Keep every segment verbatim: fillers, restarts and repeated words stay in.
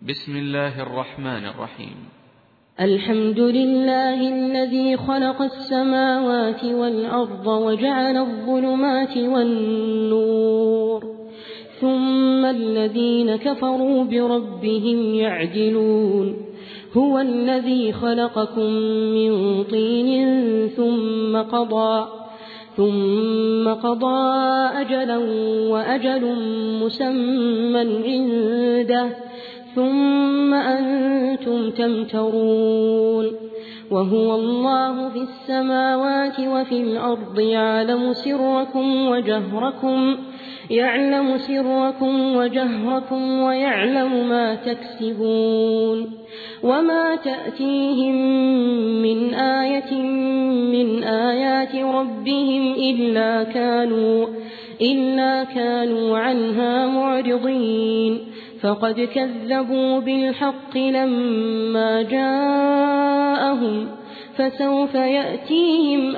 بسم الله الرحمن الرحيم. الحمد لله الذي خلق السماوات والأرض وجعل الظلمات والنور ثم الذين كفروا بربهم يعدلون. هو الذي خلقكم من طين ثم قضى ثم قضى أجلا وأجل مسمى عنده ثم أنتم تمترون. وهو الله في السماوات وفي الأرض يعلم سركم وجهركم يعلم سركم وجهركم ويعلم ما تكسبون. وما تأتيهم من آية من آيات ربهم إلا كانوا إلا كانوا عنها معرضين. فقد كذبوا بالحق لما جاءهم فسوف يأتيهم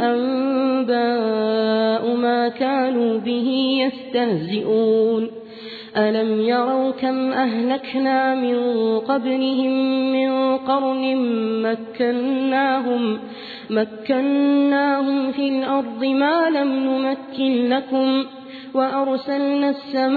أنباء ما كانوا به يستهزئون. ألم يروا كم أهلكنا من قبلهم من قرن مكناهم, مكناهم في الأرض ما لم نمكن لكم وأرسلنا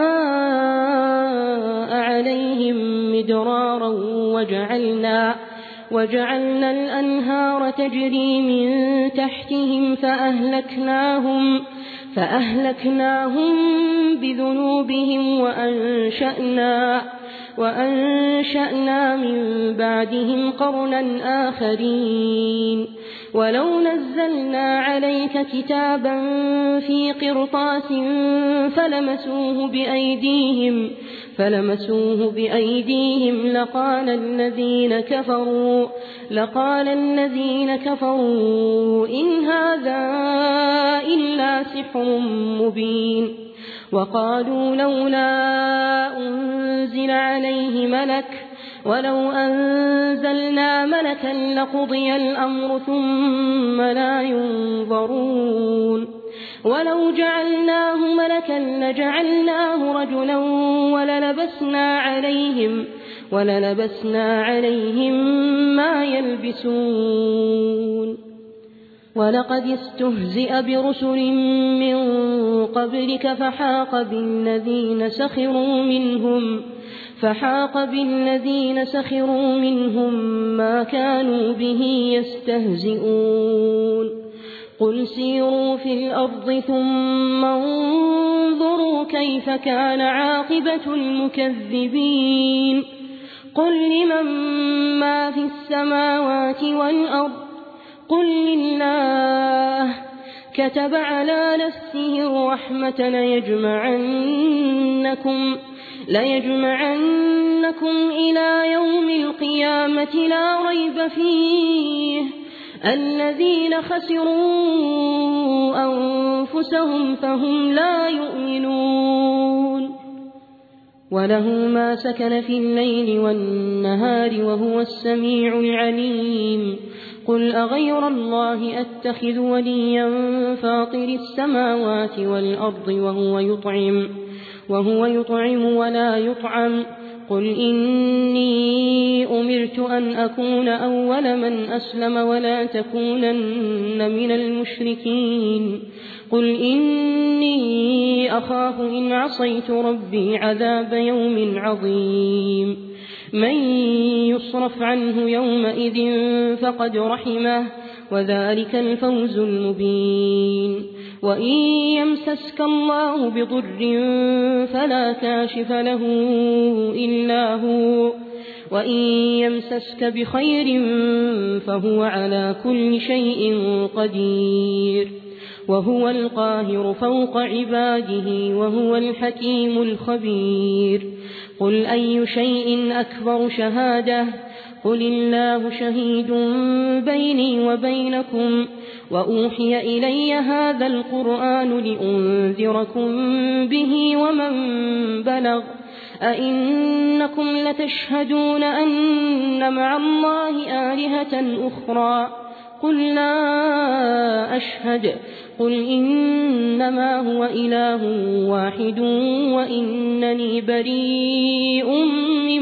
السماء عليهم مدرارا وجعلنا, وجعلنا الأنهار تجري من تحتهم فأهلكناهم, فأهلكناهم بذنوبهم وأنشأنا, وأنشأنا من بعدهم قرنا آخرين. ولو نزلنا عليك كتابا في قرطاس فلمسوه بأيديهم, فلمسوه بأيديهم لقال الذين كفروا, لقال الذين كفروا إن هذا إلا سحر مبين. وقالوا لولا أنزل عليه ملك ولو أنزلنا ملكا لقضي الأمر ثم لا ينظرون. ولو جعلناه ملكا لجعلناه رجلا وللبسنا عليهم, وللبسنا عليهم ما يلبسون. ولقد استهزئ برسل من قبلك فحاق بالذين سخروا منهم فحاق بالذين سخروا منهم ما كانوا به يستهزئون. قل سيروا في الأرض ثم انظروا كيف كان عاقبة المكذبين. قل لمن ما في السماوات والأرض قل لله كتب على نفسه الرحمة ليجمعنكم ليجمعنكم إلى يوم القيامة لا ريب فيه الذين خسروا أنفسهم فهم لا يؤمنون. وله ما سكن في الليل والنهار وهو السميع العليم. قل أغير الله أتخذ وليا فاطر السماوات والأرض وهو يطعم وهو يطعم ولا يطعم. قل إني أمرت أن أكون أول من أسلم ولا تكونن من المشركين. قل إني أخاف إن عصيت ربي عذاب يوم عظيم. من يصرف عنه يومئذ فقد رحمه وذلك الفوز المبين. وإن يمسسك الله بضر فلا كاشف له إلا هو, وإن يمسسك بخير فهو على كل شيء قدير. وهو القاهر فوق عباده وهو الحكيم الخبير. قل أي شيء أكبر شهادة قل الله شهيد بيني وبينكم وأوحي إلي هذا القرآن لأنذركم به ومن بلغ. أئنكم لتشهدون أن مع الله آلهة أخرى قل لا أشهد. قل إنما هو إله واحد وإنني بريء مما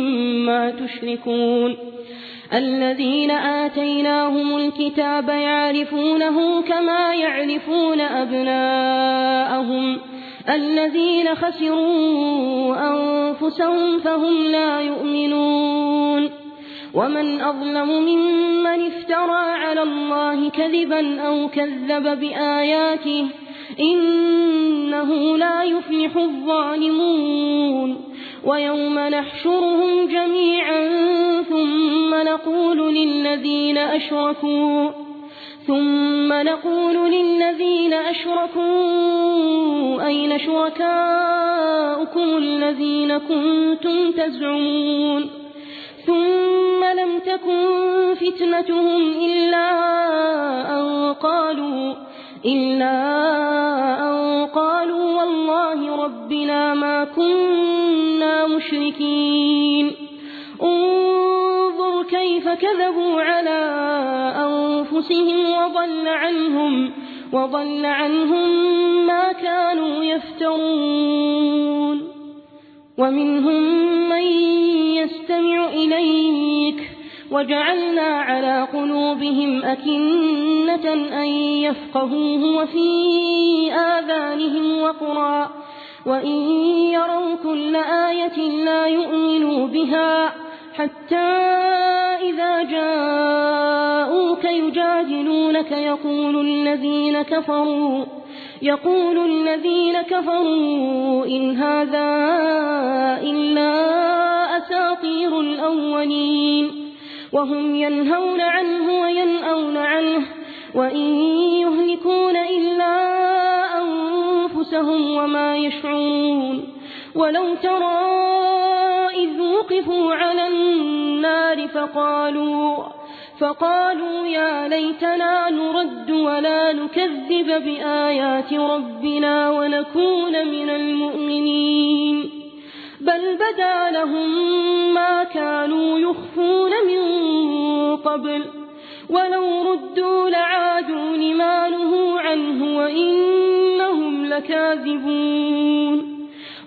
ما تشركون الذين آتيناهم الكتاب يعرفونه كما يعرفون أبناءهم الذين خسروا أنفسهم فهم لا يؤمنون ومن أظلم ممن افترى على الله كذبا أو كذب بآياته إنه لا يفلح الظالمون ويوم نحشرهم جميعا ثم نقول للذين أشركوا ثم نقول للذين أشركوا أين شركاؤكم الذين كنتم تزعمون ثم لم تكن فتنتهم إلا أن قالوا إلا أن قالوا والله ربنا ما كنا مشركين انظر كيف كذبوا على أنفسهم وضل عنهم وضل عنهم ما كانوا يفترون ومنهم من يستمع إليك وجعلنا على قلوبهم أكنة أن يفقهوه وفي آذانهم وقرا وإن يروا كل آية لا يؤمنوا بها حتى إذا جاءوك يجادلونك يقول الذين كفروا يقول الذين كفروا إن هذا إلا أساطير الأولين وهم ينهون عنه وينأون عنه وإن يهلكون إلا أنفسهم وما يشعرون ولو ترى إذ وقفوا على النار فقالوا فقالوا يا ليتنا نرد ولا نكذب بآيات ربنا ونكون من المؤمنين بل بدا لهم ما كانوا يخفون من قبل ولو ردوا لعادوا لما نهوا عنه وإنهم لكاذبون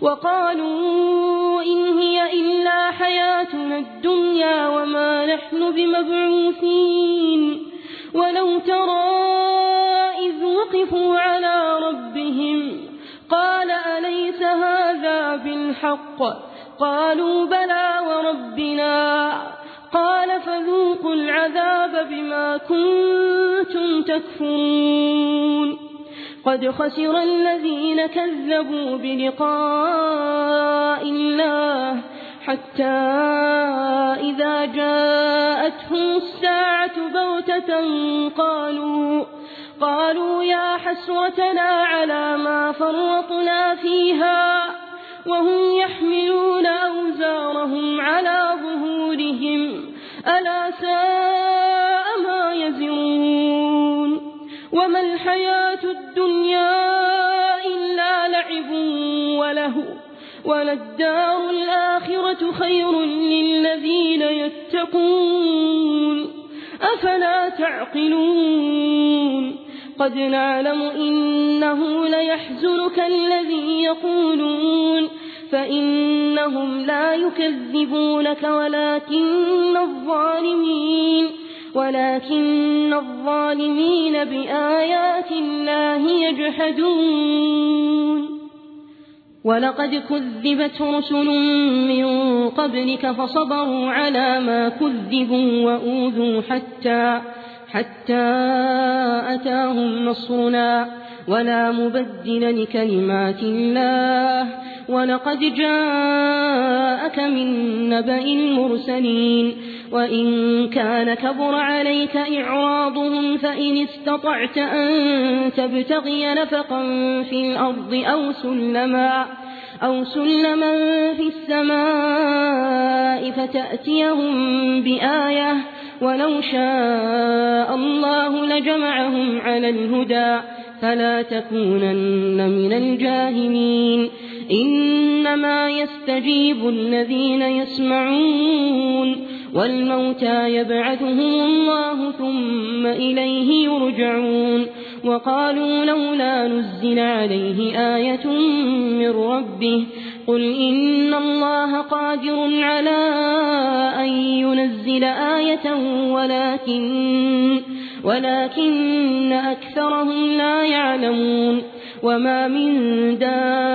وقالوا إن هي إلا حياتنا الدنيا وما نحن بمبعوثين ولو ترى إذ وقفوا على ربهم قال أليس هذا بالحق قالوا بلى وربنا قال فذوقوا العذاب بما كنتم تكفرون قد خسر الذين كذبوا بلقاء الله حتى إذا جاءتهم الساعة بغتة قالوا قالوا يا حسرتنا على ما فرطنا فيها وهم يحملون أوزارهم على ظهورهم ألا ساء ما يزرون وما الحياة الدنيا إلا لعب وله وللدار الآخرة خير للذين يتقون أفلا تعقلون قد نعلم إنه ليحزنك الذي يقولون فإنهم لا يكذبونك ولكن الظالمين ولكن الظالمين بآيات الله يجحدون ولقد كذبت رسل من قبلك فصبروا على ما كذبوا وأوذوا حتى حتى أتاهم نصرنا ولا مبدل لكلمات الله ولقد جاءك من نبأ المرسلين وإن كان كبر عليك إعراضهم فإن استطعت أن تبتغي نفقا في الأرض أو سلما أو سلما في السماء فتأتيهم بآية ولو شاء الله لجمعهم على الهدى فلا تكونن من الجاهلين إنما يستجيب الذين يسمعون والموتى يبعثهم الله ثم إليه يرجعون وقالوا لولا نزل عليه آية من ربه قل إن الله قادر على لينزل آية ولكن, ولكن أكثرهم لا يعلمون وما من دابة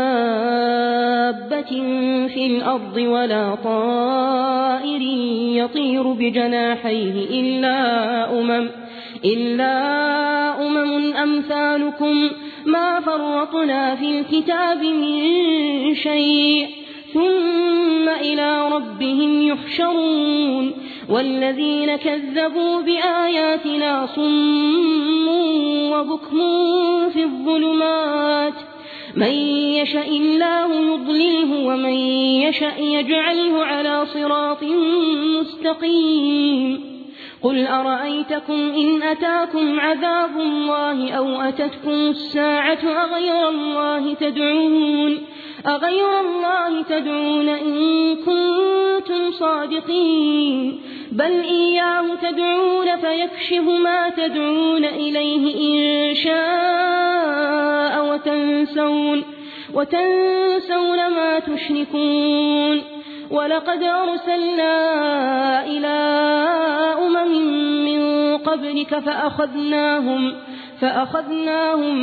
في الأرض ولا طائر يطير بجناحيه إلا أمم, إلا أمم أمثالكم ما فرطنا في الكتاب من شيء ثم إلى ربهم يحشرون والذين كذبوا بآياتنا صم وبكم في الظلمات من يشاء الله يضلله ومن يشاء يجعله على صراط مستقيم قل أرأيتكم إن أتاكم عذاب الله أو أتتكم الساعة أغير الله تدعون أغير الله تدعون إن كنتم صادقين بل إياه تدعون فيكشف ما تدعون إليه إن شاء وتنسون, وتنسون ما تشركون ولقد أرسلنا إلى أمم من قبلك فأخذناهم, فأخذناهم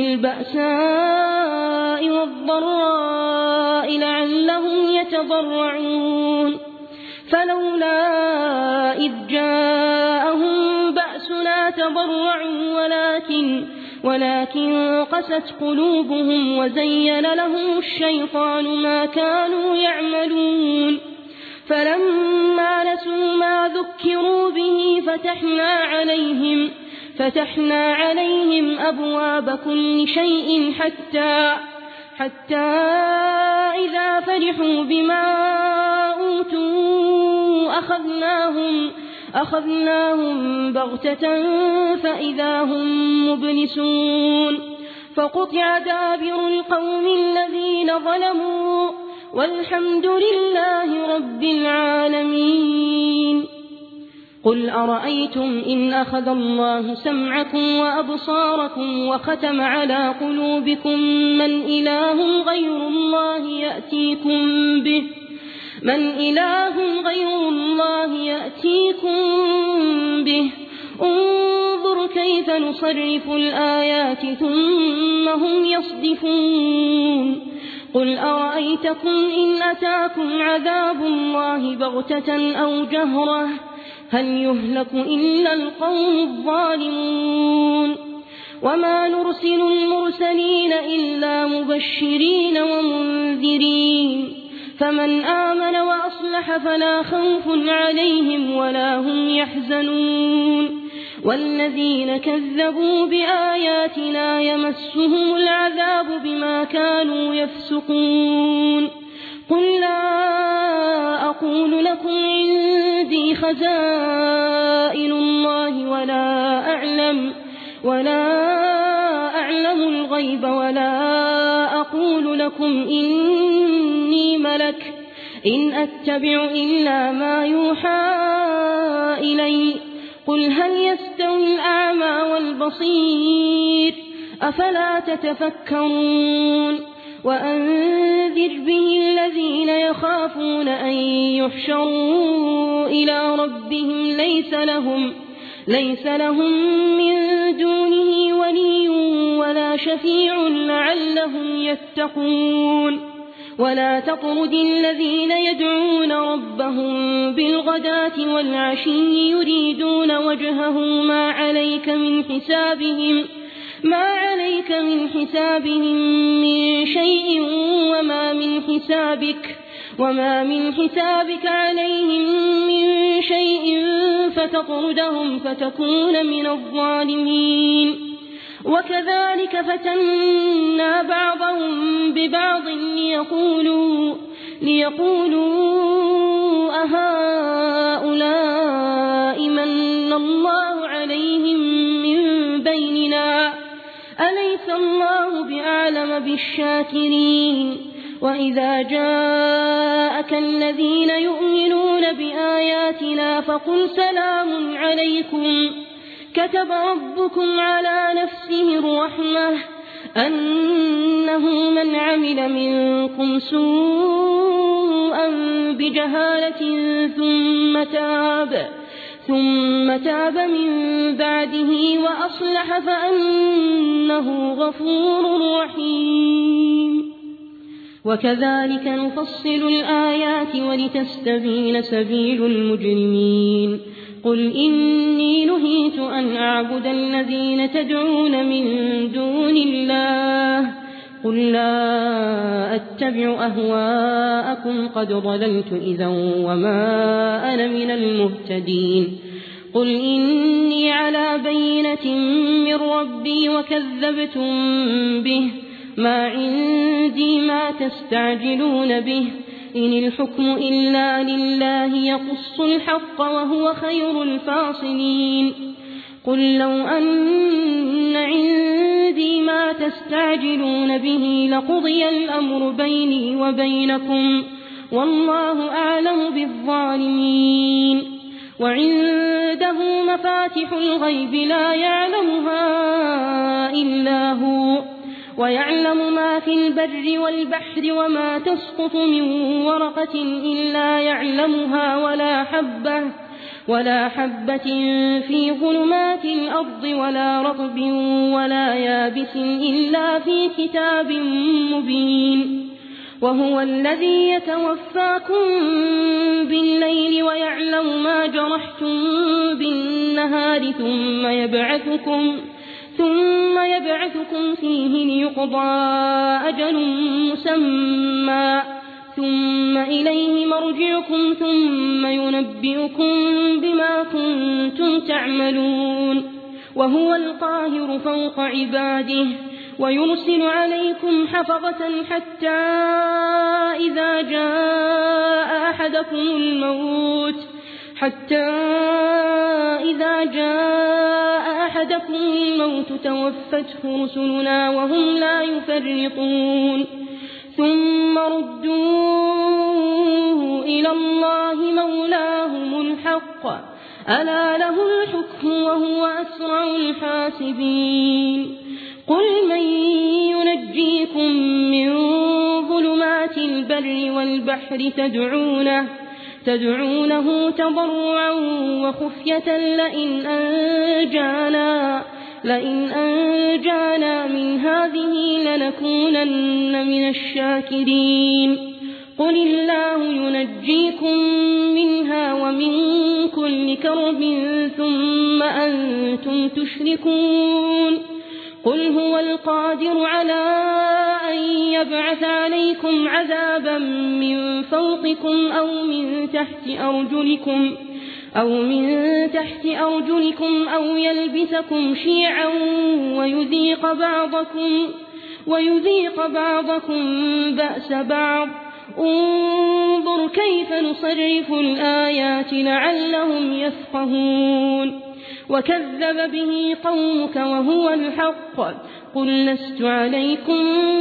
بالبأساء والضراء لعلهم يتضرعون فلولا إذ جاءهم بأسنا تضرعوا ولكن, ولكن قست قلوبهم وزين لهم الشيطان ما كانوا يعملون فلما نسوا ما ذكروا به فتحنا عليهم, فتحنا عليهم أبواب كل شيء حتى, حتى إذا فرحوا بما أوتوا أخذناهم, أخذناهم بغتة فإذا هم مبلسون فقطع دابر القوم الذين ظلموا والحمد لله رب العالمين قل أرأيتم إن أخذ الله سمعكم وأبصاركم وختم على قلوبكم من إله غير الله يأتيكم به من إله غير الله يأتيكم به انظر كيف نصرف الآيات ثم هم يصدفون قل أرأيتكم إن أتاكم عذاب الله بغتة أو جهرة هل يهلك إلا القوم الظالمون وما نرسل المرسلين إلا مبشرين ومنذرين فمن آمن وأصلح فلا خوف عليهم ولا هم يحزنون والذين كذبوا بآياتنا يمسهم العذاب بما كانوا يفسقون قل لا أقول لكم عندي خزائن الله ولا أعلم, ولا أعلم الغيب ولا أقول لكم إني ملك إن أتبع إلا ما يوحى إلي قل هل يستوي الأعمى والبصير أفلا تتفكرون وأنذر به الذين يخافون أن يحشروا إلى ربهم ليس لهم, ليس لهم من دونه ولي ولا شفيع لعلهم يتقون ولا تطرد الذين يدعون ربهم بالغداة والعشي يريدون وجهه ما عليك من حسابهم ما عليك من حسابهم من شيء وما من حسابك وما من حسابك عليهم من شيء فتطردهم فتكون من الظالمين وكذلك فتنا بعضهم ببعض ليقولوا, ليقولوا أهؤلاء من الله عليهم من بيننا أليس الله بأعلم بالشاكرين وإذا جاءك الذين يؤمنون بآياتنا فقل سلام عليكم كتب ربكم على نفسه الرحمة أنه من عمل منكم سوءا بجهالة ثم ثم تاب ثم تاب من بعده وأصلح فأنه غفور رحيم. وكذلك نفصل الآيات ولتستبين سبيل المجرمين. قل إني نهيت أن أعبد الذين تدعون من دون الله قل لا أتبع أهواءكم قد ضللت إذا وما أنا من المهتدين. قل إني على بينة من ربي وكذبتم به ما عندي ما تستعجلون به إن الحكم إلا لله يقص الحق وهو خير الفاصلين. قل لو أن عندي ما تستعجلون به لقضي الأمر بيني وبينكم والله أعلم بالظالمين. وعنده مفاتح الغيب لا يعلمها إلا هو ويعلم ما في البر والبحر وما تسقط من ورقة إلا يعلمها ولا حبة ولا حبة في ظلمات الأرض ولا رطب ولا يابس إلا في كتاب مبين. وهو الذي يتوفاكم بالليل ويعلم ما جرحتم بالنهار ثم يبعثكم ثم يبعثكم فيه ليقضى أجل مسمى ثم إليه مرجعكم ثم ينبئكم بما كنتم تعملون. وهو القاهر فوق عباده ويرسل عليكم حفظة حتى إذا جاء أحدكم الموت حتى إذا جاء أحدكم الموت توفته رسلنا وهم لا يفرطون ثم ردوه إلى الله مولاهم الحق ألا له الحكم وهو أسرع الحاسبين. قل من ينجيكم من ظلمات البر والبحر تدعونه تدعونه تضرعا وخفية لئن أنجانا لئن أنجانا من هذه لنكونن من الشاكرين. قل الله ينجيكم منها ومن كل كرب ثم أنتم تشركون. قل هو القادر على أن يبعث عليكم عذابا من فوقكم أو من تحت أرجلكم أو من تحت أرجلكم أو يلبسكم شيعا ويذيق بعضكم ويذيق بعضكم بأس بعض. انظر كيف نصرف الآيات لعلهم يفقهون. وكذب به قومك وهو الحق قل لست عليكم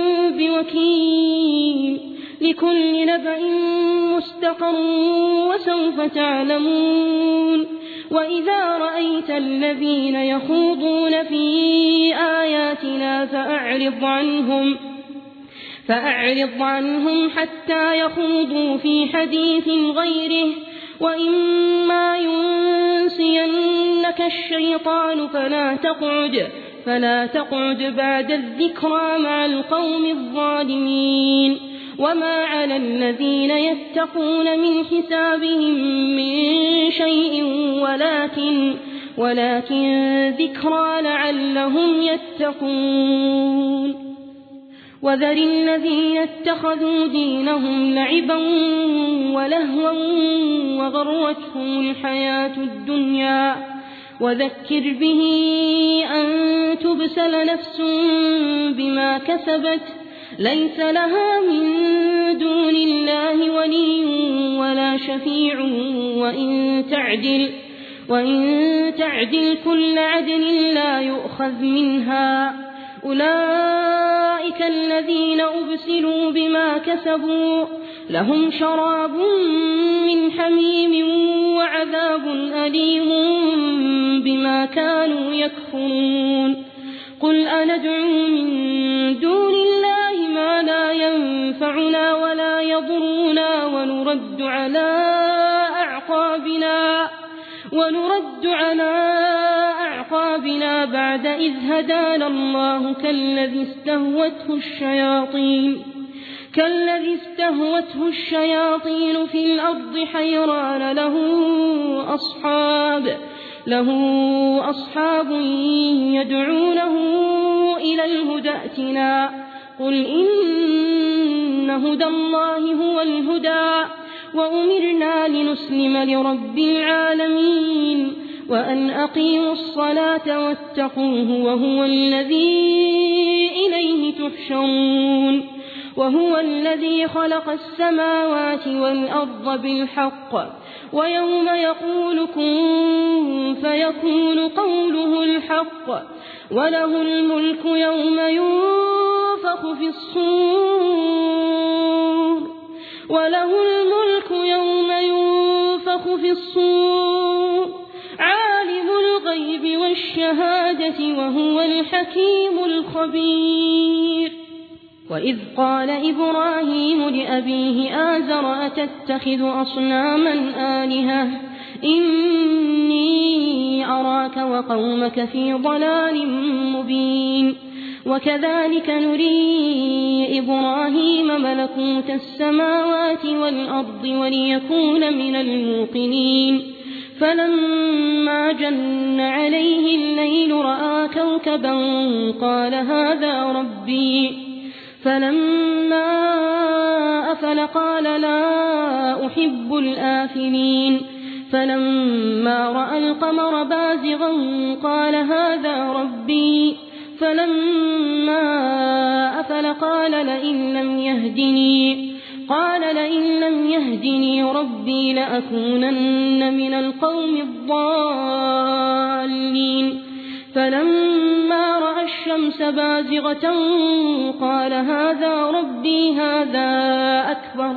بوكيل لكل نبأ مستقر وسوف تعلمون. وإذا رأيت الذين يخوضون في آياتنا فأعرض عنهم فأعرض عنهم حتى يخوضوا في حديث غيره وإما ينسينك الشيطان فلا تقعد فلا تقعد بعد الذكرى مع القوم الظالمين. وما على الذين يتقون من حسابهم من شيء ولكن ولكن ذكرى لعلهم يتقون. وذر الذين اتخذوا دينهم لعبا ولهوا وغرتهم الحياة الدنيا وذكر به أن تبسل نفس بما كسبت ليس لها من دون الله ولي ولا شفيع وإن تعدل وإن تعدل كل عدل لا يؤخذ منها. أولئك الذين أبسلوا بما كسبوا لهم شراب من حميم وعذاب أليم بما كانوا يكفرون. قل أندعو من دون الله ما لا ينفعنا ولا يضرنا ونرد على أعقابنا أعقابنا ونرد على أعقابنا بعد إذ هدانا الله كالذي استهوته الشياطين كالذي استهوته الشياطين في الأرض حيران له أصحاب له أصحاب يدعونه إلى الهدى ائتنا قل إن هدى الله هو الهدى وأمرنا لنسلم لرب العالمين وأن أقيموا الصلاة واتقوه وهو الذي إليه تحشرون وهو الذي خلق السماوات والأرض بالحق ويوم يقول كن فيكون قوله الحق وله الملك يوم ينفخ في الصور وله الملك يوم ينفخ في الصور عالم الغيب والشهادة وهو الحكيم الخبير وإذ قال إبراهيم لأبيه آزر أتتخذ أصناما آلهة إني أراك وقومك في ضلال مبين وكذلك نري إبراهيم ملكوت السماوات والأرض وليكون من الموقنين فلما جن عليه الليل رأى كوكبا قال هذا ربي فلما أفل قال لا أحب الآفلين فلما رأى القمر بازغا قال هذا ربي فلما أفل قال لئن لم يهدني قال لئن لم يهدني ربي لأكونن من القوم الضالين فلما رأى الشمس بازغة قال هذا ربي هذا أكبر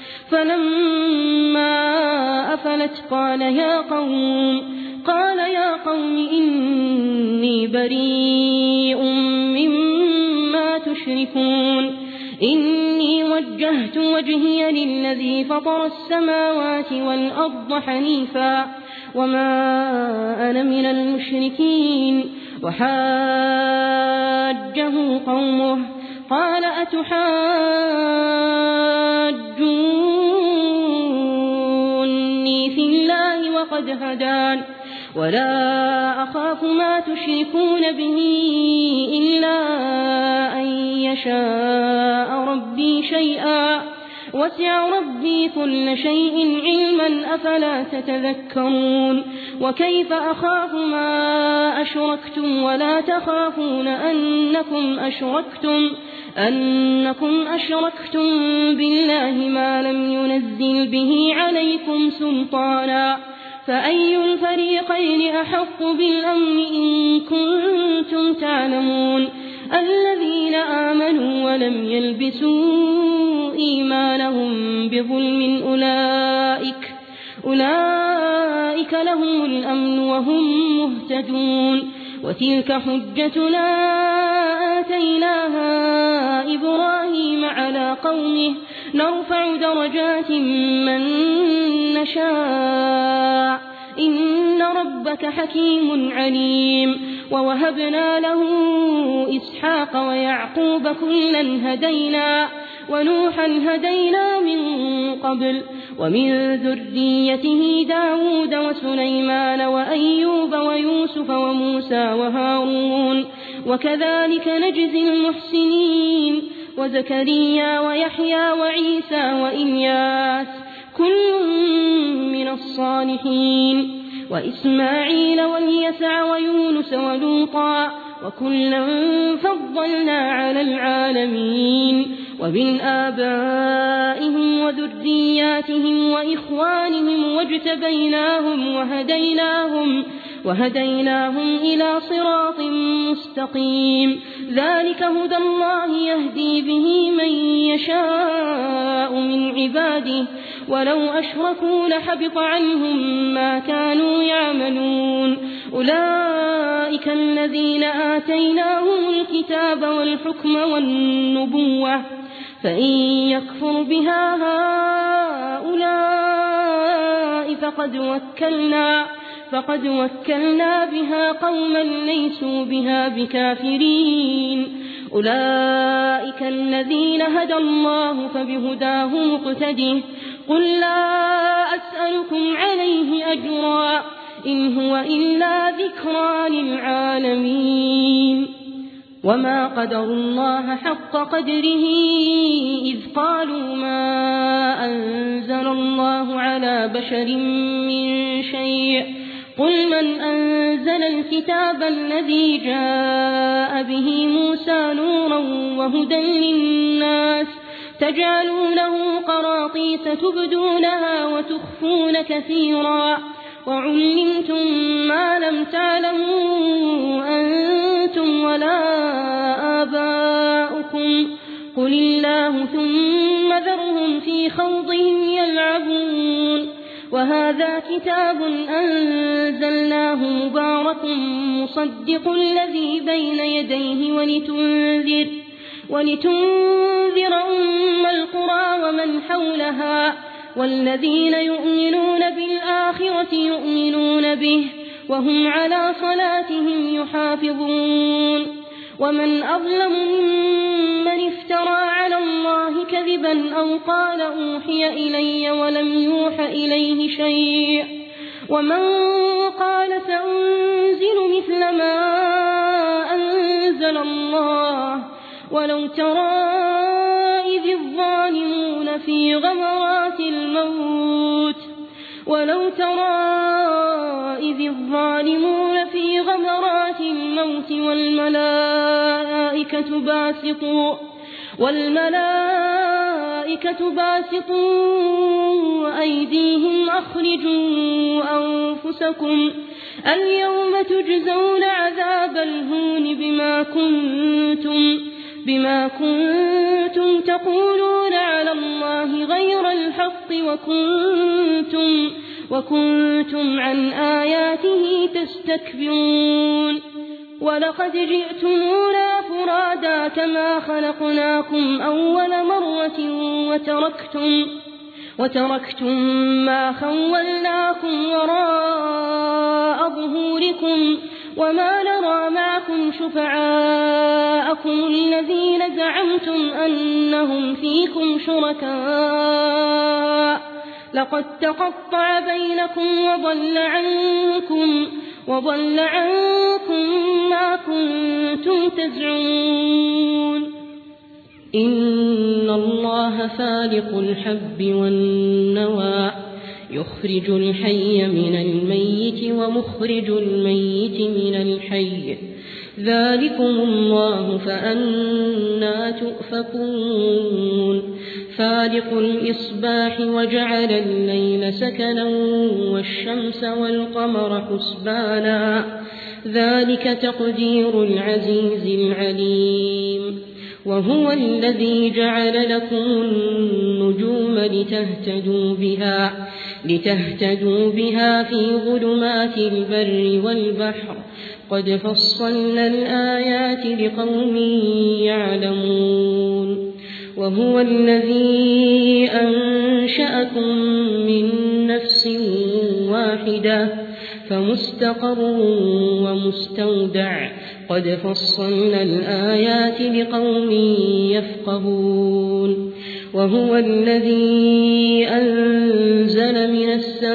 فلما أفلت قال يا قوم قال يا قوم إني بريء مما تشركون إني وجهت وجهي للذي فطر السماوات والأرض حنيفا وما أنا من المشركين وحاجه قومه قال أتحاجوني في الله وقد هدان ولا أخاف ما تشركون به إلا أن يشاء ربي شيئا وسع ربي كل شيء علما أفلا تتذكرون وكيف أخاف ما أشركتم ولا تخافون أنكم أشركتم أنكم أشركتم بالله ما لم ينزل به عليكم سلطانا فأي الفريقين أحق بالأمن إن كنتم تعلمون الذين آمنوا ولم يلبسوا إيمانهم بظلم أولئك أولئك لهم الأمن وهم مهتدون وتلك حجتنا آتيناها إبراهيم على قومه نرفع درجات من نشاء إن ربك حكيم عليم ووهبنا له إسحاق ويعقوب كلا هدينا ونوحا هدينا من قبل ومن ذريته داود وسليمان وأيوب ويوسف وموسى وهارون وكذلك نجزي المحسنين وزكريا ويحيى وعيسى وإلياس كل من الصالحين وإسماعيل واليسع ويونس ولوطا وكلا فضلنا على العالمين ومن آبائهم وذرياتهم وإخوانهم واجتبيناهم وهديناهم وهديناهم إلى صراط مستقيم ذلك هدى الله يهدي به من يشاء من عباده ولو أشركوا لحبط عنهم ما كانوا يعملون أولئك الذين آتيناهم الكتاب والحكم والنبوة فإن يكفر بها هؤلاء فقد وكلنا فقد وكلنا بها قوما ليسوا بها بكافرين أولئك الذين هدى الله فبهداه مقتده قل لا أسألكم عليه أجرا إن هو إلا ذكرى للعالمين وما قدروا الله حق قدره إذ قالوا ما أنزل الله على بشر من شيء قل من أنزل الكتاب الذي جاء به موسى نورا وهدى للناس تجعلونه قراطيس تبدونها وتخفون كثيرا وعلمتم ما لم تعلموا أنتم ولا آباؤكم قل الله ثم ذرهم في خوضهم يلعبون وهذا كتاب أنزلناه مبارك مصدق الذي بين يديه ولتنذر ولتنذر أم القرى ومن حولها والذين يؤمنون بالآخرة يؤمنون به وهم على صلاتهم يحافظون ومن أظلم ممن افترى على الله كذبا أو قال أوحي إلي ولم يوح إليه شيء ومن قال سأنزل مثل ما أنزل الله ولو ترى إذ الظالمون في غمرات الموت ولو ترى إذ الظالمون في غمرات الموت والملائكة باسطوا والملائكة باسطوا أيديهم أخرجوا أنفسكم اليوم تجزون عذاب الهون بما كنتم بما كنتم تقولون على الله غير الحق وكنتم وكنتم عن آياته تستكبرون ولقد جئتمونا فرادا كما خلقناكم أول مرة وتركتم وتركتم ما خولناكم وراء ظهوركم وما نرى معكم شفعاءكم الذين زعمتم أنهم فيكم شركاء لقد تقطع بينكم وضل عنكم وضل عنكم ما كنتم تزعمون إن الله فالق الحب والنوى يخرج الحي من الميت ومخرج الميت من الحي ذلكم الله فأنى تؤفكون فالق الإصباح وجعل الليل سكنا والشمس والقمر حسبانا ذلك تقدير العزيز العليم وهو الذي جعل لكم النجوم لتهتدوا بها لتهتدوا بها في ظلمات البر والبحر قد فصلنا الآيات لقوم يعلمون وهو الذي أنشأكم من نفس واحدة فمستقر ومستودع قد فصلنا الآيات لقوم يفقهون وهو الذي أنزل من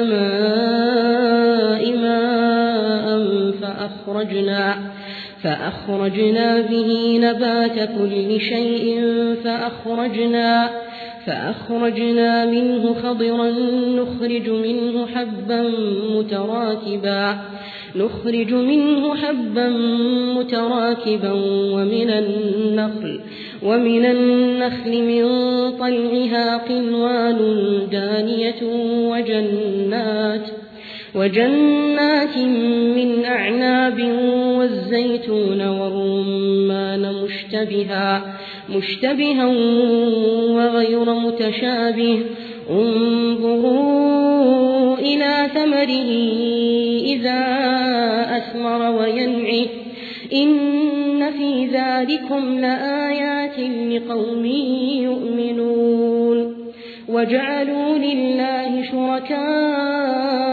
السماء ماء فأخرجنا فأخرجنا به نبات كل شيء فأخرجنا فأخرجنا منه خضرا نخرج منه حبا متراكبا نخرج منه حبا متراكبا ومن النخل ومن النخل من طلعها قنوان دانية وجنات وجنات من أعناب والزيتون والرمان مشتبها مشتبها وغير متشابه انظروا إلى ثمره إذا أثمر وينعه إن في ذلكم لآيات لقوم يؤمنون وجعلوا لله شركاء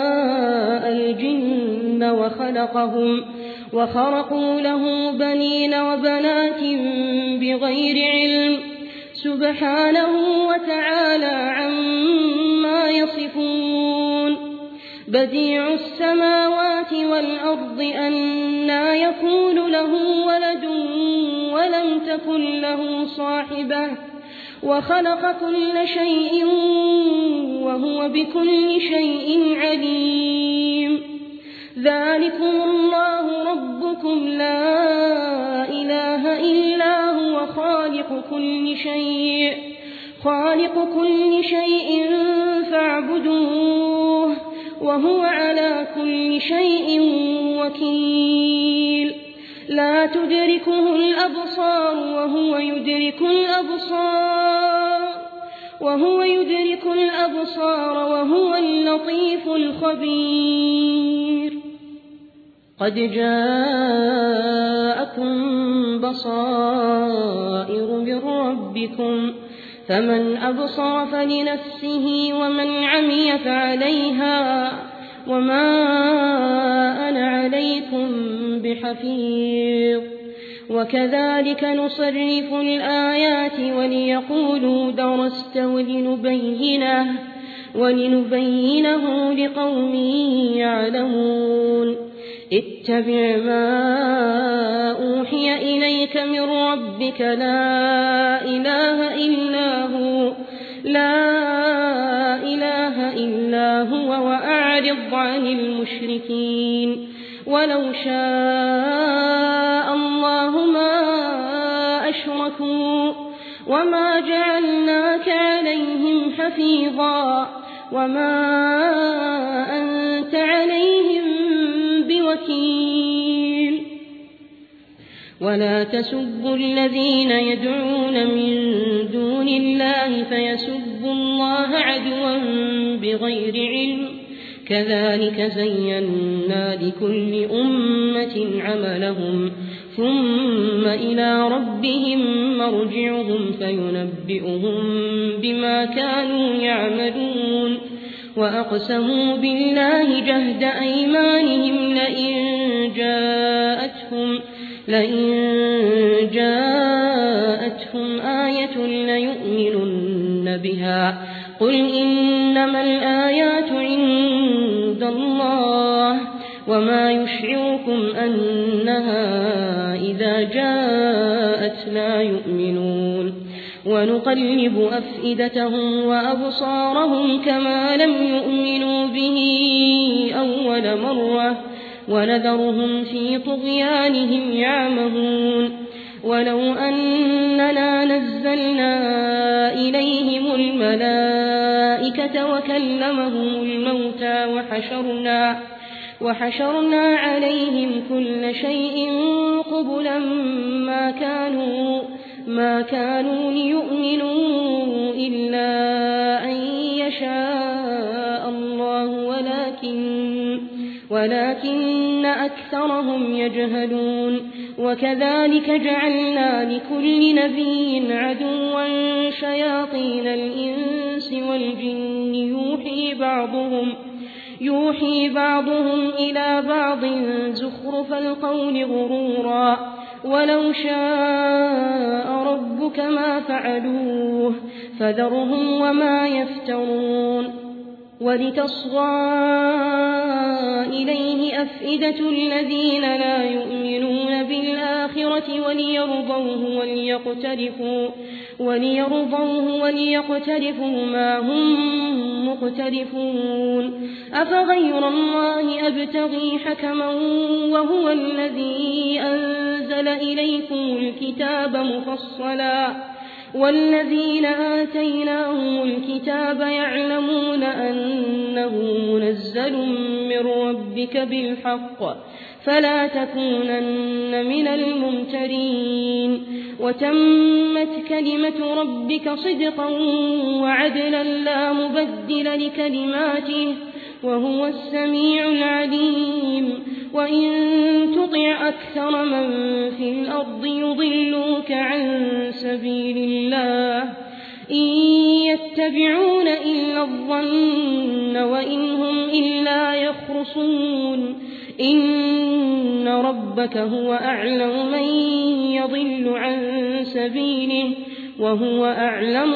وخلقهم وخرقوا له بنين وبنات بغير علم سبحانه وتعالى عما يصفون بديع السماوات والأرض أنى يكون له ولد ولم تكن له صاحبة وخلق كل شيء وهو بكل شيء عليم ذلكم الله ربكم لا إله إلا هو خالق كل شيء خالق كل شيء فاعبدوه وهو على كل شيء وكيل لا تدركه الأبصار وهو يدرك الأبصار وهو يدرك الأبصار وهو اللطيف الخبير قد جاءكم بصائر من ربكم فمن أبصر فلنفسه ومن عمي فعليها وما أنا عليكم بحفيظ وكذلك نصرف الآيات وليقولوا درست ولنبينه, ولنبينه لقوم يعلمون اتبع ما أوحي إليك من ربك لا إله إلا هو لا إله إلا هو وأعرض عن المشركين ولو شاء الله ما أشركوا وما جعلناك عليهم حفيظا وما أنت عليهم بوكيل ولا تسبوا الذين يدعون من دون الله فيسبوا الله عدوا بغير علم كذلك زينا لكل أمة عملهم ثم إلى ربهم مرجعهم فينبئهم بما كانوا يعملون وأقسموا بالله جهد أيمانهم لئن جاءتهم لئن جاءتهم آية ليؤمنن بها قل إنما الآيات عند الله وما يشعركم أنها إذا جاءت لا يؤمنون ونقلب أفئدتهم وأبصارهم كما لم يؤمنوا به أول مرة ونذرهم في طغيانهم يعمهون ولو أننا نزلنا إليهم الملائكة وكلمهم الموتى وحشرنا وحشرنا عليهم كل شيء قبلا ما كانوا ما كانوا ليؤمنوا إلا أن يشاء الله ولكن ولكن أكثرهم يجهلون وكذلك جعلنا لكل نبي عدوا شياطين الإنس والجن يوحي بعضهم يوحي بعضهم إلى بعض زخرف القول غرورا ولو شاء ربك ما فعلوه فذرهم وما يفترون ولتصغى إليه أفئدة الذين لا يؤمنون بالآخرة وليرضوه وليقترفوا وليرضوه وليقترفوا ما هم مقترفون أفغير الله أبتغي حكما وهو الذي أنزل إليكم الكتاب مفصلا والذين آتيناهم الكتاب يعلمون أنه منزل من ربك بالحق فلا تكونن من الممترين وتمت كلمة ربك صدقا وعدلا لا مبدل لكلماته وهو السميع العليم وإن تطع أكثر من في الأرض يضلوك عن سبيل الله إن يتبعون إلا الظن وإن هم إلا يخرصون إن ربك هو أعلم من يضل عن سبيله وهو أعلم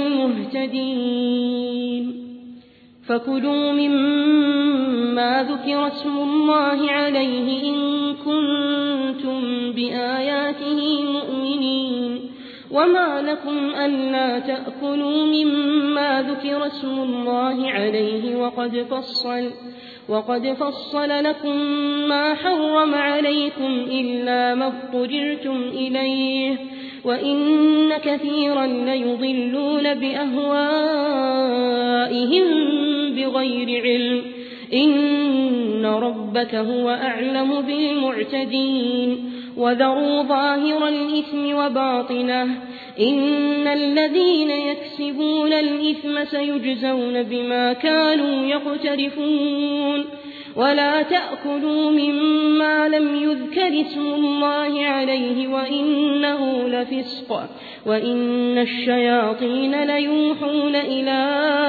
بالمهتدين فكلوا مما ذكر اسم الله عليه إن كنتم بآياته مؤمنين وما لكم ألا تأكلوا مما ذكر اسم الله عليه وقد فصل وقد فصل لكم ما حرم عليكم إلا ما اضطررتم إليه وإن كثيرا ليضلون بأهوائهم بغير علم إن ربك هو أعلم بالمعتدين وذروا ظاهر الإثم وباطنه إن الذين يكسبون الإثم سيجزون بما كانوا يقترفون ولا تأكلوا مما لم يذكر اسم الله عليه وإنه لفسق وإن الشياطين ليوحون إلى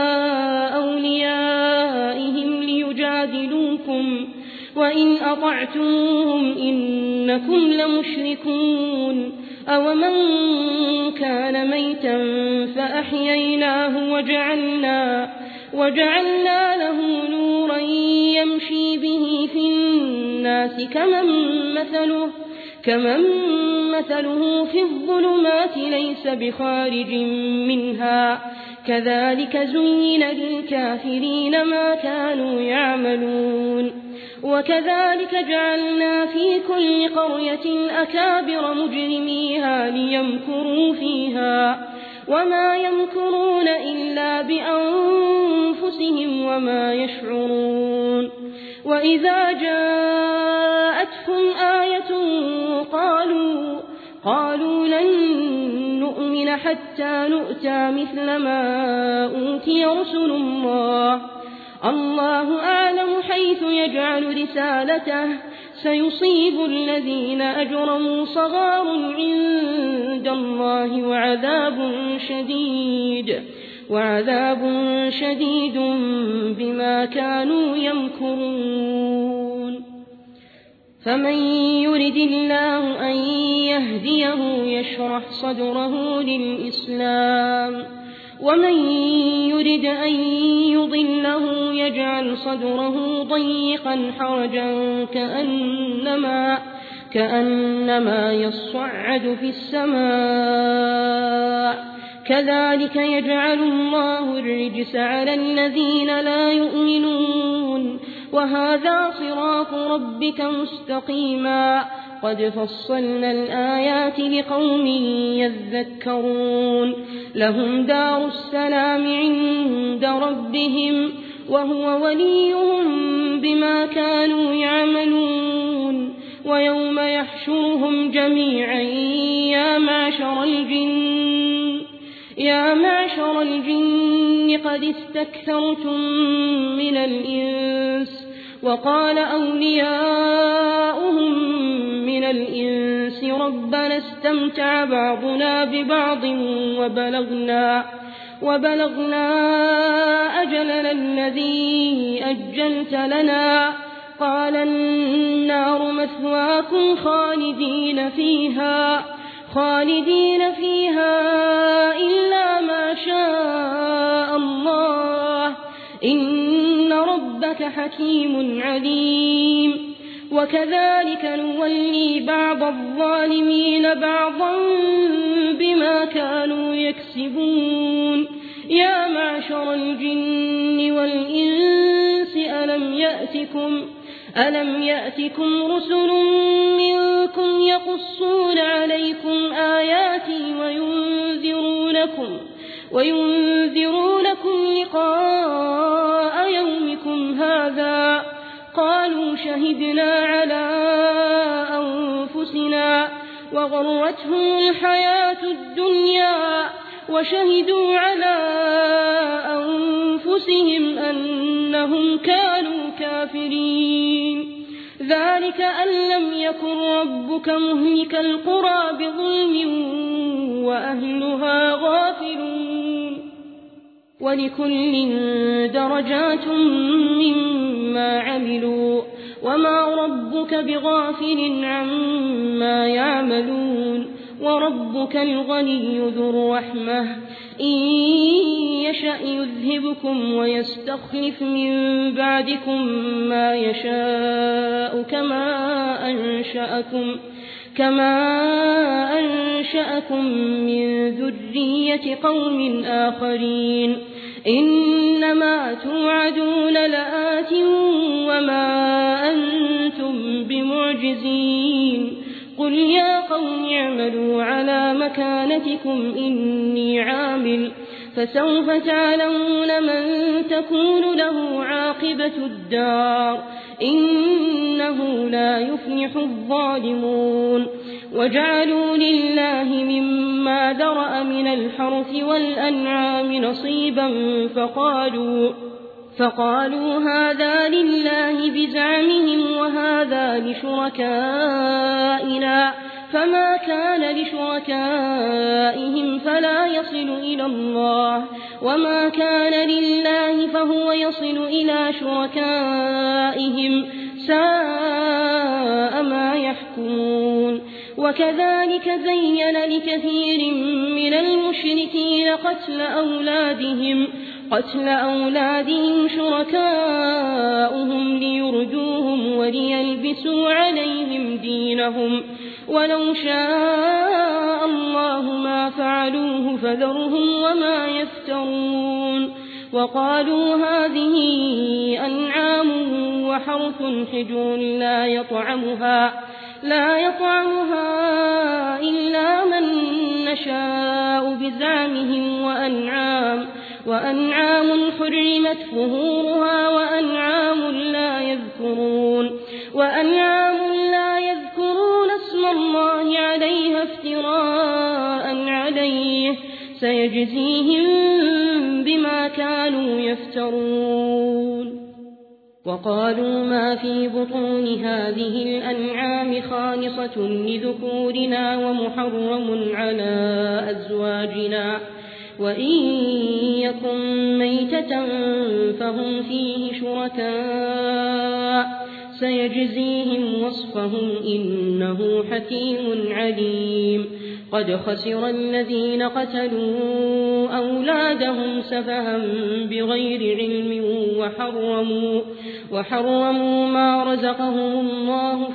أوليائهم ليجادلوكم وإن أطعتموهم إنكم لمشركون أومن كان ميتا فأحييناه وجعلنا, وجعلنا له نورا يمشي به في الناس كمن مثله, كمن مثله في الظلمات ليس بخارج منها كذلك زين للكافرين ما كانوا يعملون وكذلك جعلنا في كل قرية أكابر مجرميها ليمكروا فيها وما يمكرون إلا بأنفسهم وما يشعرون وإذا جاءتهم آية قالوا قالوا لن نؤمن حتى نؤتى مثل ما أوتي رسل الله الله أعلم حيث يجعل رسالته سيصيب الذين أجرموا صغار عند الله وعذاب شديد وعذاب شديد بما كانوا يمكرون فمن يرد الله أن يهديه يشرح صدره للإسلام ومن يرد أن يضله يجعل صدره ضيقا حرجا كأنما, كأنما يصعد في السماء كذلك يجعل الله الرجس على الذين لا يؤمنون وهذا صراط ربك مستقيما قد فصلنا الآيات لقوم يذكرون لهم دار السلام عند ربهم وهو وليهم بما كانوا يعملون ويوم يحشرهم جميعا يا معشر الجن يا معشر الجن قد استكثرتم من الإنس وقال أولياؤهم من الإنس ربنا استمتع بعضنا ببعض وبلغنا, وبلغنا أجلنا الذي أجلت لنا قال النار مثواكم خالدين فيها خالدين فيها إلا ما شاء الله إن ربك حكيم عليم وكذلك نولي بعض الظالمين بعضا بما كانوا يكسبون يا معشر الجن والإنس ألم يأتكم ألم يأتكم رسل منكم يقصون عليكم آياتي وينذرونكم وينذرونكم لقاء يومكم هذا قالوا شهدنا على أنفسنا وغرتهم الحياة الدنيا وشهدوا على أنفسهم أنهم كانوا كافرين ذلك أن لم يكن ربك مهلك القرى بظلم وأهلها غافلون ولكل درجات مما عملوا وما ربك بغافل عما يعملون وربك الغني ذو الرحمة إن يشأ يذهبكم ويستخلف من بعدكم ما يشاء كما أنشأكم كما أنشأكم من ذرية قوم آخرين إنما توعدون لآت وما أنتم بمعجزين قل يا قوم اعملوا على مكانتكم إني عامل فسوف تعلمون من تكون له عاقبة الدار إنه لا يفلح الظالمون وجعلوا لله مما ذرأ من الحرث والأنعام نصيبا فقالوا فقالوا هذا لله بزعمهم وهذا لشركائنا فما كان لشركائهم فلا يصل إلى الله وما كان لله فهو يصل إلى شركائهم ساء ما يحكمون وكذلك زين لكثير من المشركين قتل أولادهم قتل أولادهم شركاؤهم ليردوهم وليلبسوا عليهم دينهم ولو شاء الله ما فعلوه فذرهم وما يفترون وقالوا هذه أنعام وحرث حجر لا يطعمها لا يطعمها إلا من نشاء بزعمهم وأنعام وأنعام حرمت ظهورها وأنعام لا يذكرون وأنعام لا يذكرون اسم الله عليها افتراء عليه سيجزيهم بما كانوا يفترون وقالوا ما في بطون هذه الأنعام خالصة لذكورنا ومحرم على أزواجنا وإن يكن ميتة فهم فيه شركاء سيجزيهم وصفهم إنه حكيم عليم قد خسر الذين قتلوا أولادهم سفها بغير علم وحرموا, وحرموا ما رزقهم الله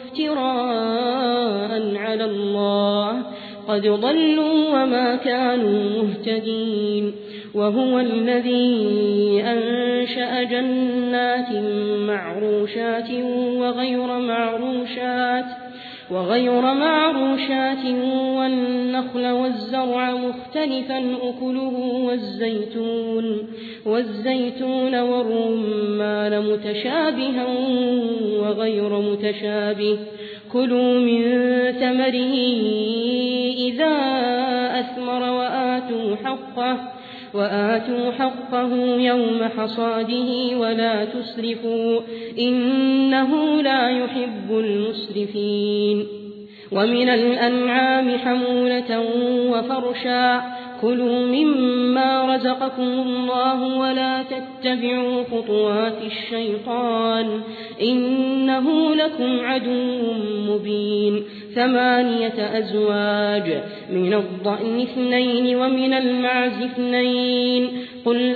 افتراء على الله قد ضلوا وما كانوا مهتدين وهو الذي أنشأ جنات معروشات وغير معروشات وغير معروشات والنخل والزرع مختلفا أكله والزيتون والزيتون والرمان متشابها وغير متشابه كلوا من ثمره إذا أثمر وآتوا حقه وآتوا حقه يوم حصاده ولا تسرفوا إنه لا يحب المسرفين ومن الأنعام حمولة وفرشا كلوا مما رزقكم الله ولا تتبعوا خطوات الشيطان إنه لكم عدو مبين ثمانية أزواج من الضأن اثنين ومن المعز اثنين قل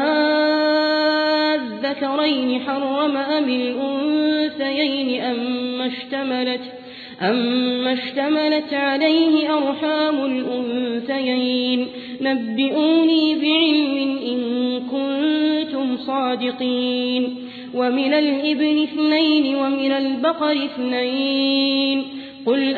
آذكرين حرم أم الأنثيين أم اشتملت أما اشتملت عليه أرحام الأنثيين نبئوني بعلم إن كنتم صادقين ومن الإبل اثنين ومن البقر اثنين قل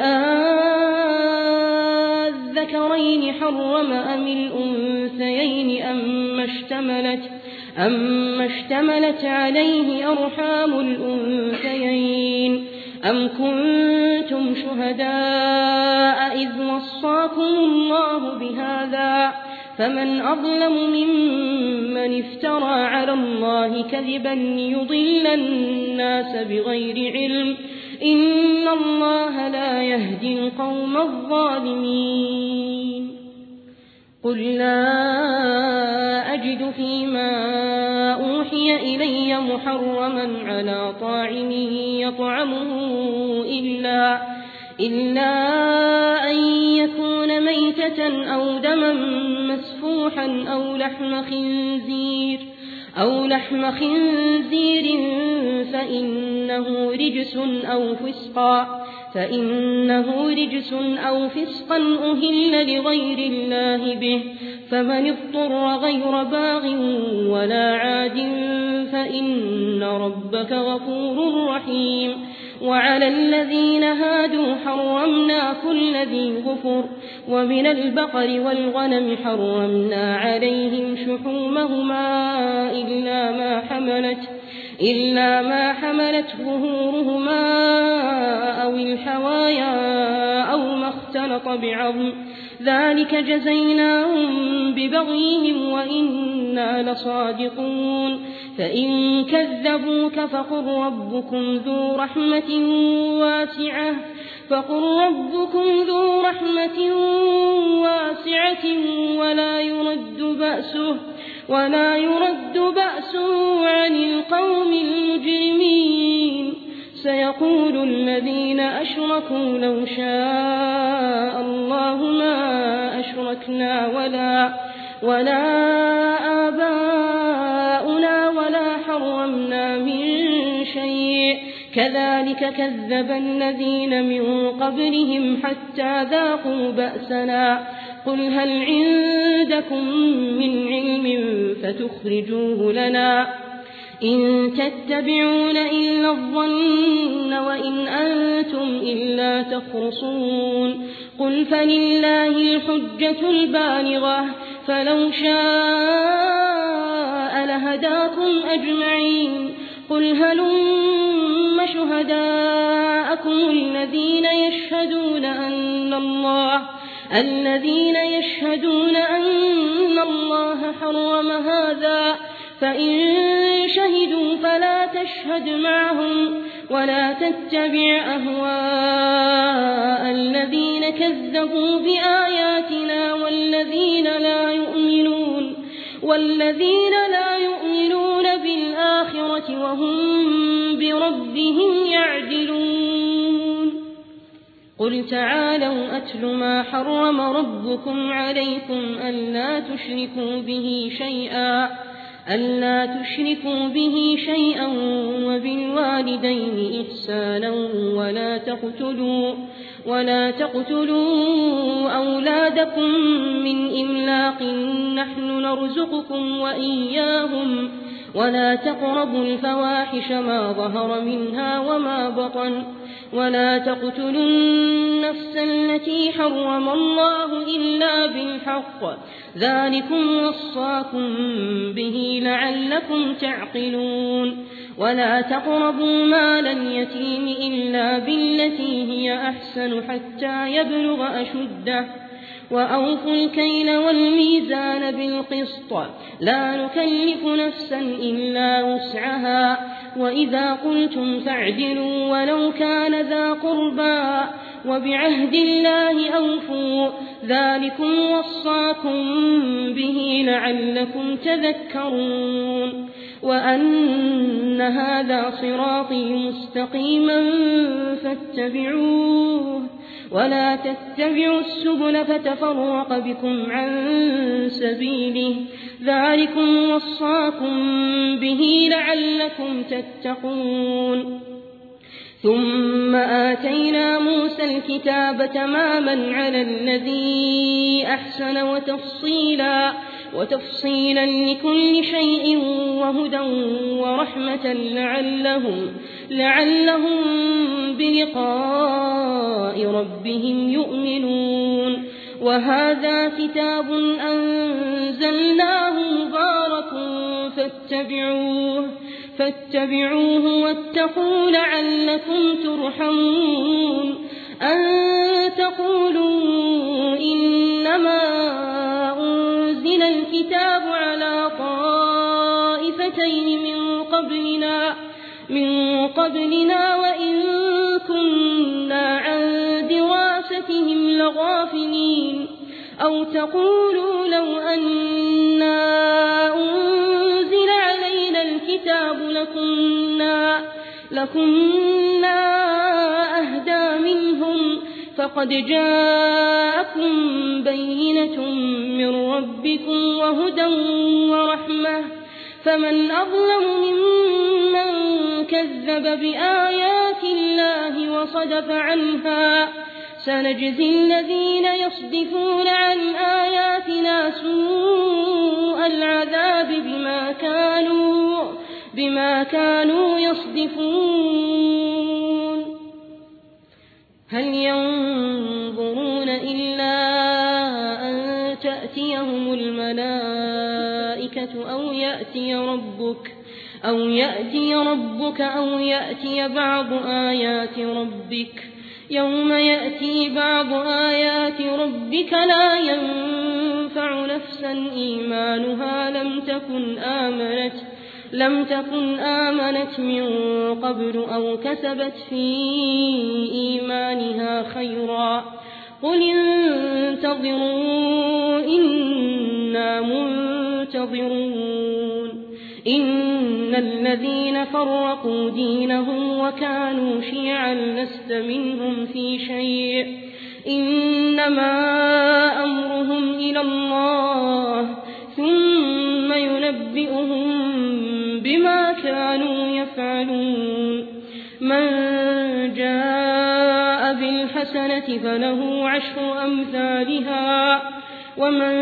آذكرين حرم أم الأنثيين أما اشتملت أما اشتملت عليه أرحام الأنثيين أم كنتم شهداء إذ وصاكم الله بهذا فمن أظلم ممن افترى على الله كذبا ليضل الناس بغير علم إن الله لا يهدي القوم الظالمين قل لا أجد فيما أوحي إلي محرما على طاعم يطعمه إلا, إلا أن يكون ميتة أو دما مسفوحا أو لحم خنزير أو لحم خنزير فإنه رجس أو فسقا فإنه رجس أو فسقا أهل لغير الله به فمن اضطر غير باغ ولا عاد فإن ربك غفور رحيم. وعلى الذين هادوا حرمنا كل ذي ظفر ومن البقر والغنم حرمنا عليهم شحومهما إلا ما حملت إلا ما حملت ظهورهما أو الحوايا أو ما اختلط بعظم ذلك جزيناهم ببغيهم وإنا لصادقون. فإن كذبوك فقل ربكم ذو رحمة واسعة فقل ربكم ذو رحمة واسعة ولا يرد بأسه ولا يرد بأسه عن القوم المجرمين. سيقول الذين أشركوا لو شاء الله ما أشركنا ولا ولا آباؤنا ولا حرمنا من شيء كذلك كذب الذين من قبلهم حتى ذاقوا بأسنا. قل هل عندكم من علم فتخرجوه لنا إن تتبعون إلا الظن وإن أنتم إلا تخرصون. قل فلله الحجة البالغة فلو شاء لهداكم أجمعين. قل هلم شهداءكم الذين يشهدون أن الله الذين يشهدون أن الله حرم هذا فإن شهدوا فلا تشهد معهم ولا تتبع أهواء الذين كذبوا بآياتنا والذين لا يؤمنون والذين لا يؤمنون بالآخرة وهم بربهم يعدلون. قل تعالوا أتل ما حرم ربكم عليكم ألا تشركوا به شيئا ألا تشركوا به شيئا وبالوالدين إحسانا ولا تقتلوا ولا تقتلوا أولادكم من إملاق نحن نرزقكم وإياهم ولا تقربوا الفواحش ما ظهر منها وما بطن ولا تقتلوا النفس التي حرم الله إلا بالحق ذلكم وصاكم به لعلكم تعقلون. ولا تقربوا مال اليتيم إلا بالتي هي أحسن حتى يبلغ أشده وأوفوا الكيل والميزان بالقسط لا نكلف نفسا إلا وسعها وإذا قلتم فاعدلوا ولو كان ذا قربى وبعهد الله أوفوا ذلكم وصاكم به لعلكم تذكرون. وأن هذا صراطي مستقيما فاتبعوه ولا تتبعوا السبل فتفرق بكم عن سبيله ذلكم وصاكم به لعلكم تتقون. ثم آتينا موسى الكتاب تماما على الذي أحسن وتفصيلا وتفصيلا لكل شيء وهدى ورحمة لعلهم لعلهم بلقاء ربهم يؤمنون. وهذا كتاب أنزلناه مبارك فاتبعوه فاتبعوه واتقوا لعلكم ترحمون. أن تقولوا إنما أنزل الكتاب على طائفتين من قبلنا من قبلنا وإن كنا عن دراستهم لغافلين. أو تقولوا لو أنا أنزل علينا الكتاب لكنا, لكنا أهدى منهم فقد جاءكم بينة من ربكم وهدى ورحمة فمن أظلم ممن كذب بآيات الله وصدف عنها سنجزي الذين يصدفون عن آياتنا سوء العذاب بما كانوا, بما كانوا يصدفون. هل ينظرون إلا أن تأتيهم الملائكة أو يأتي ربك أو يأتي ربك أو يأتي بعض آيات ربك يوم يأتي بعض آيات ربك لا ينفع نفسا إيمانها لم تكن آمنت لم تكن آمنت من قبل أو كسبت في إيمانها خيرا قل انتظروا إنا منتظرون. إن الذين فرقوا دينهم وكانوا شيعا لست منهم في شيء إنما أمرهم إلى الله ثم ينبئهم بما كانوا يفعلون. من جاء بالحسنة فله عشر أمثالها ومن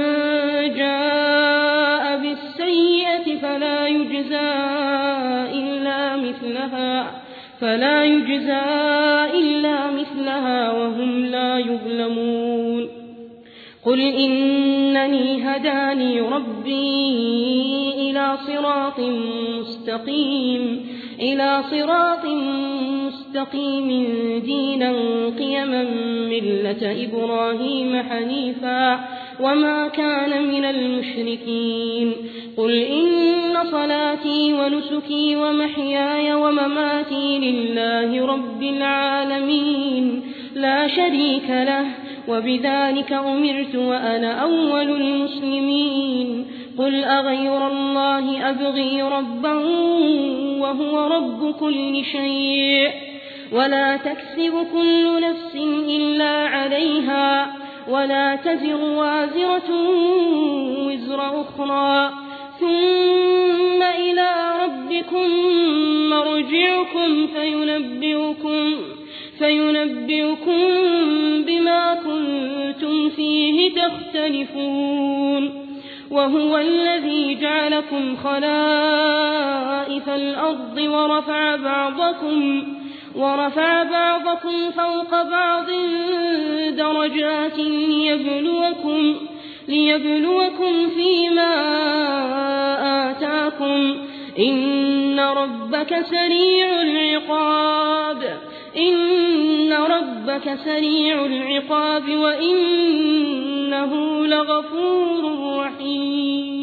جاء بالسيئة فلا يجزى إلا مثلها فلا يجزى إلا مثلها وهم لا يظلمون. قل إنني هداني ربي إلى صراط مستقيم إلى صراط مستقيم دينا قيما ملة إبراهيم حنيفا وما كان من المشركين. قل إن صلاتي ونسكي ومحياي ومماتي لله رب العالمين لا شريك له وبذلك أمرت وأنا أول المسلمين. قل أغير الله أبغي ربا وهو رب كل شيء ولا تكسب كل نفس إلا عليها ولا تزر وازرة وزر أخرى ثم إلى ربكم مرجعكم فينبئكم, فينبئكم بما كنتم فيه تختلفون. وهو الذي جعلكم خلائف الأرض ورفع بعضكم ورفع بعضكم فوق بعض درجات ليبلوكم, ليبلوكم فيما آتاكم إن ربك سريع العقاب إن ربك سريع العقاب وإنه لغفور رحيم.